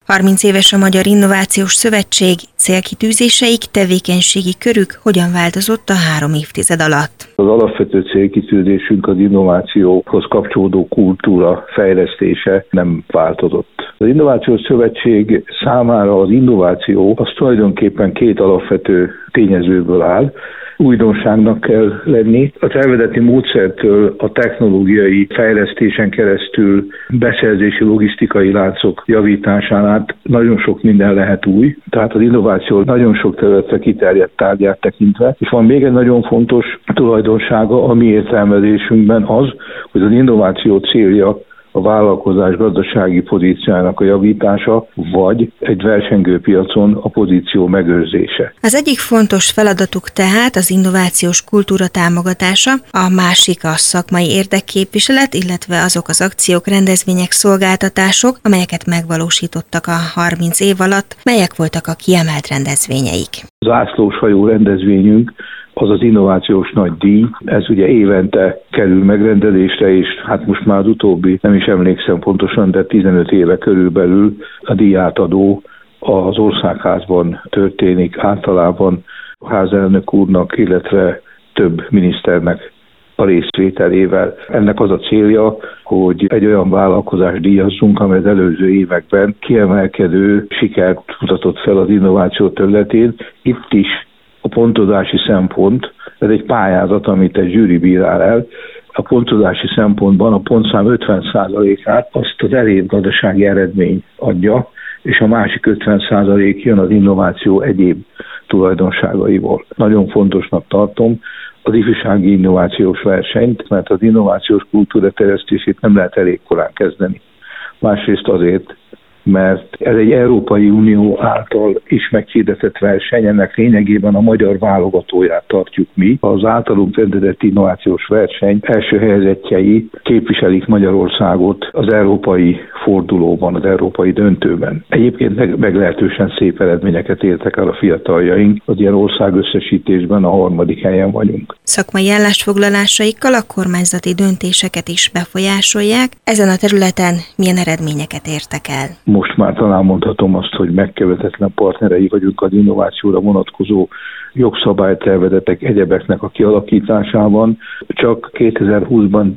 30 éves a Magyar Innovációs Szövetség, célkitűzéseik, tevékenységi körük hogyan változott a 3 évtized alatt? Az alapvető célkitűzésünk az innovációhoz kapcsolódó kultúra fejlesztése nem változott. Az Innovációs Szövetség számára az innováció az tulajdonképpen 2 alapvető tényezőből áll. Újdonságnak kell lenni. Az eredeti módszertől a technológiai fejlesztésen keresztül beszerzési logisztikai láncok javításán át nagyon sok minden lehet új. Tehát az innováció nagyon sok területre kiterjedt tárgyát tekintve. És van még egy nagyon fontos tulajdonsága a mi értelmezésünkben az, hogy az innováció célja a vállalkozás gazdasági pozíciójának a javítása, vagy egy versengő piacon a pozíció megőrzése. Az egyik fontos feladatuk tehát az innovációs kultúra támogatása, a másik a szakmai érdekképviselet, illetve azok az akciók, rendezvények, szolgáltatások, amelyeket megvalósítottak a 30 év alatt. Melyek voltak a kiemelt rendezvényeik? Zászlós hajó rendezvényünk az az innovációs nagy díj. Ez ugye évente kerül megrendezésre, és hát most már az utóbbi, nem is emlékszem pontosan, de 15 éve körülbelül a díjátadó az országházban történik, általában a házelnök úrnak, illetve több miniszternek a részvételével. Ennek az a célja, hogy egy olyan vállalkozást díjazzunk, amely az előző években kiemelkedő sikert mutatott fel az innováció területén. Itt is a pontozási szempont, ez egy pályázat, amit egy zsűri bírál el. A pontozási szempontban a pontszám 50%-át azt az elért gazdasági eredmény adja, és a másik 50% jön az innováció egyéb tulajdonságaiból. Nagyon fontosnak tartom az ifjúsági innovációs versenyt, mert az innovációs kultúra terjesztését nem lehet elég korán kezdeni. Másrészt azért, mert ez egy Európai Unió által is meghirdetett verseny, ennek lényegében a magyar válogatóját tartjuk mi. Az általunk rendezett innovációs verseny első helyezettjei képviselik Magyarországot az európai fordulóban, az európai döntőben. Egyébként meglehetősen szép eredményeket értek el a fiataljaink, az ilyen országösszesítésben a 3. helyen vagyunk. Szakmai állásfoglalásaikkal a kormányzati döntéseket is befolyásolják. Ezen a területen milyen eredményeket értek el? Most már talán mondhatom azt, hogy megkerülhetetlen partnerei vagyunk az innovációra vonatkozó jogszabálytervezetek, egyebeknek a kialakításában. Csak 2020-ban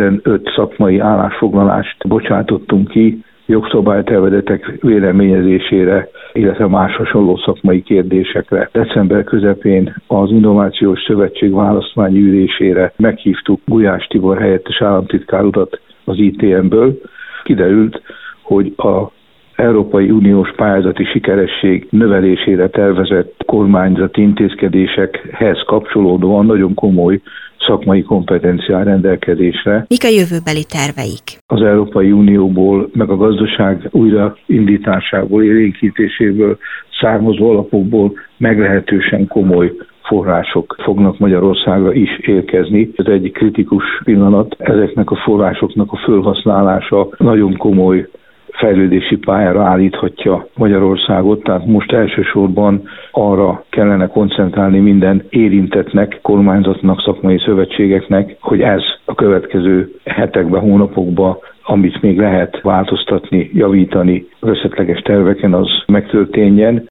15 szakmai állásfoglalást bocsátottunk ki jogszabálytervezetek véleményezésére, illetve más hasonló szakmai kérdésekre. December közepén az Innovációs Szövetség választmányi ülésére meghívtuk Gulyás Tibor helyettes államtitkár urat az ITM-ből. Kiderült, hogy a Európai Uniós pályázati sikeresség növelésére tervezett kormányzati intézkedésekhez kapcsolódóan nagyon komoly szakmai kompetenciál rendelkezésre. Mik a jövőbeli terveik? Az Európai Unióból, meg a gazdaság újraindításából, élénkítéséből származó alapokból meglehetősen komoly források fognak Magyarországra is érkezni. Ez egy kritikus pillanat. Ezeknek a forrásoknak a felhasználása nagyon komoly fejlődési pályára állíthatja Magyarországot, tehát most elsősorban arra kellene koncentrálni minden érintettnek, kormányzatnak, szakmai szövetségeknek, hogy ez a következő hetekben, hónapokban, amit még lehet változtatni, javítani az esetleges terveken, az megtörténjen.